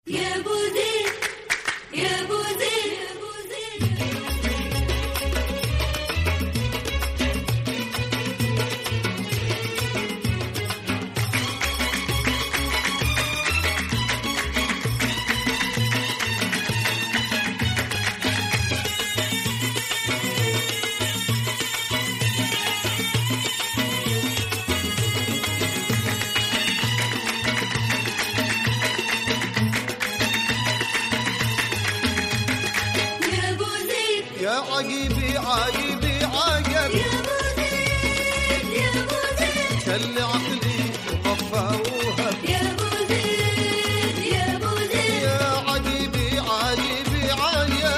يا ابو زيد يا ابو زيد يا ابو زيد يا عقيبي عقيبي عقب يا ابو زيد يا ابو زيد شل عقلي وقفى وهب يا ابو زيد يا ابو زيد يا عقيبي عقيبي عقب يا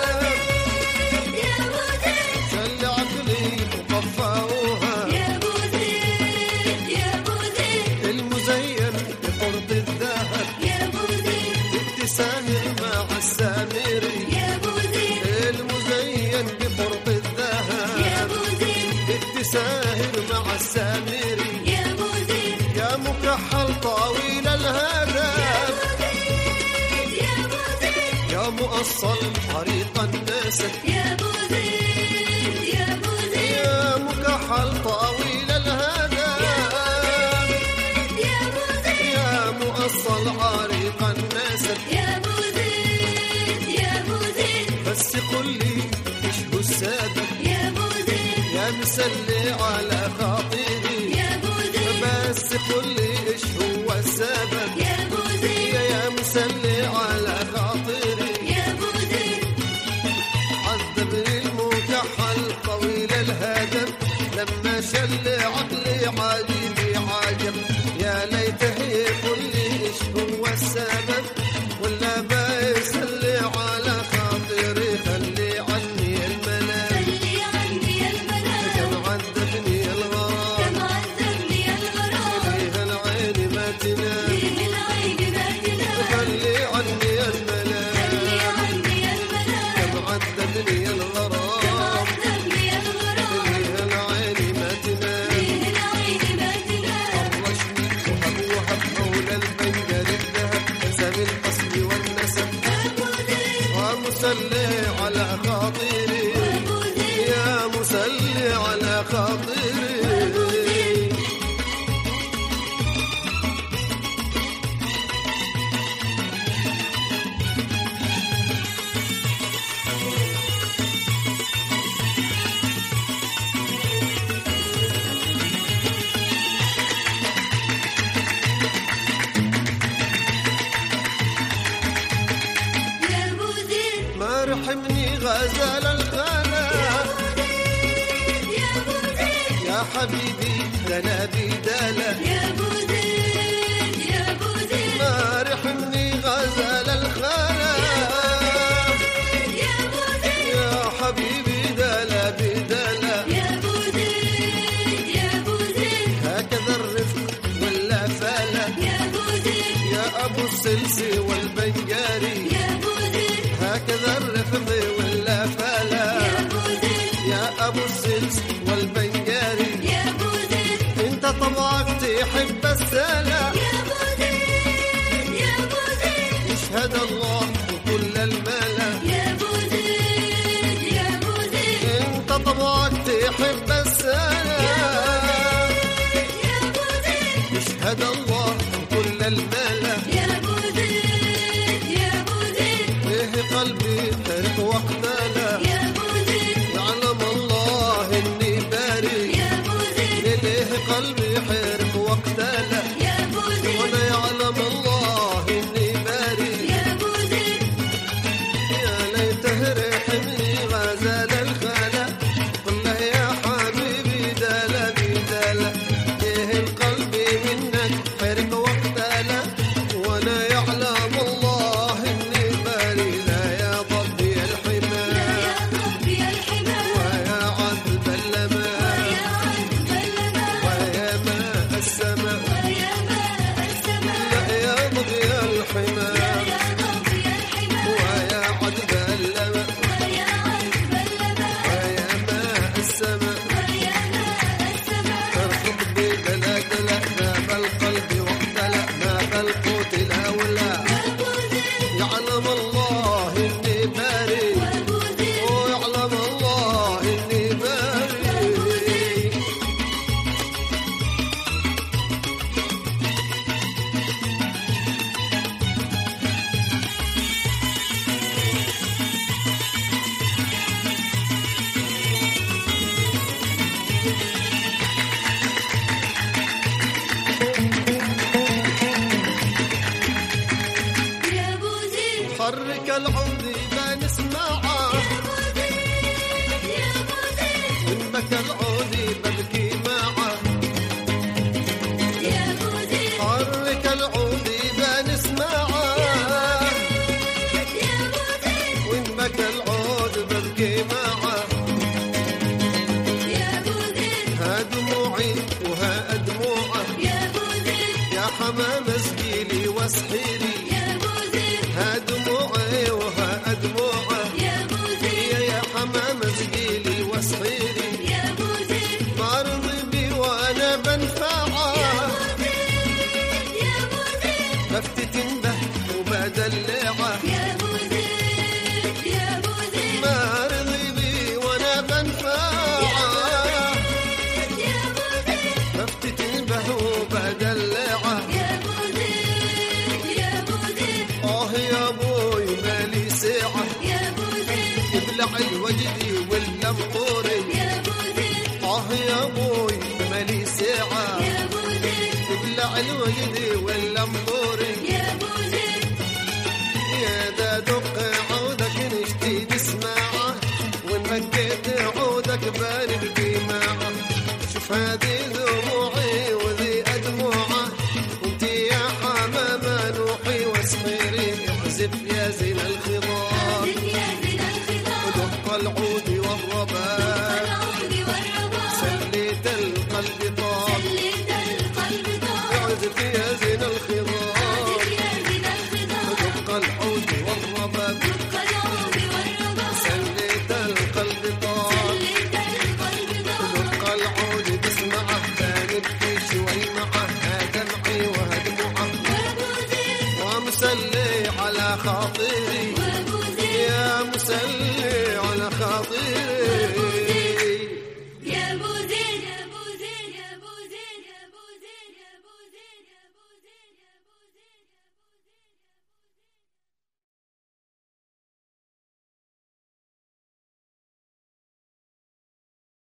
ابو زيد شل عقلي وقفى وهب يا ابو زيد يا ابو زيد المزين بقرط الذهب يا ابو زيد ابتسامه مع السامري يا ابو زيد المزين بقرط الذهب يا ابو زيد ابتسامه مع السامري يا ابو زيد يا مكحل طويل الهدف يا ابو زيد يا مؤصل عريق النسب يا ابو زيد يا ابو زيد يا مكحل طويل الهدف يا ابو زيد يا مؤصل عريق النسب يا ابو زيد يا ابو زيد بس قل لي ايش هو السبب يا ابو زيد يا مسلي على خاطري يا ابو زيد بس قل لي ايش هو السبب يا ابو زيد يا مسلي على خاطري يا ابو زيد عذبني المكحل طويل الهدف لما شل عقلي عاجبي عاجب يا ليته يقول لي ايش هو السبب ولا ما يسلي على خاطري خلي عني المنام خلي عني المنام كم عذبني الغرام كم عذبني الغرام فيه العين ما تنام فيه العين ما تنام خلي عني خلي المنام عني المنام كم عذبني كم الغرام عذبني الغرام فيه العين ما تنام فيه العين ما تنام فرشني وهب وهب حول البنجر الذهب سامي الأصل والنسب ابو زيد ومسلي على خاطري ابو زيد يا مسلي على خاطري يا ابو زيد ما رحمني غزال الخلا يا ابو زيد يا حبيبي لنا بداله يا ابو زيد يا ابو زيد ما رحمني غزال الخلا يا ابو زيد يا حبيبي دالا بداله يا ابو زيد يا ابو زيد هكذا الرفق ولا فاله يا ابو زيد يا ابو السلسي والبنجاري يا ابو زيد هكذا الرفق ولا فاله يا ابو زيد يا ابو السلس والبنجاري يا ابو زيد انت طبعك تحب السلا يا ابو زيد يا ابو زيد يشهد الله وكل الملا يا ابو زيد يا ابو زيد انت طبعك تحب السلا يا ابو زيد يشهد الله وكل الملا يا ابو زيد يا ابو زيد فيه قلبي حرق وقتنا يا ابو زيد يعلم الله اني باري يا ابو زيد ليه قلبي حرق وقتنا يا ابو زيد وانا يعلم الله اني باري يا ابو زيد يا ليته رحمني غزال الخلا قل له يا حبيبي دالا بدالا ايه القلب منك حرق وقتنا وانا يعلم الله اني باري لا يا ضبي الحمام حرك العود بنسمعه وإن بكى العود ببكي معه حرك العود بنسمعه وإن بكى العود ببكي معه ها دموعي وها أدموعه يا حمام اسقيلي واسحيلي ها دموعي وها أدموعه يا حمام اسقيلي واسحيلي ما رضي بي وانا بنفعه بفتتن به وبدلعه ما رضي بي وانا بنفعه بفتتن به وبدلعه يا ابوي مالي ساعه يبلع الوجدي ولا مطوري يا ابوي مالي ساعه يبلع الوجدي ولا مطوري يا دا دق عودك نشتي نسمعه وان مكيت عودك بنبكي معه شوف هذه دموعي وذي أدموعه وانت يا حمامة نوحي واسميري اعزف يا زين الخير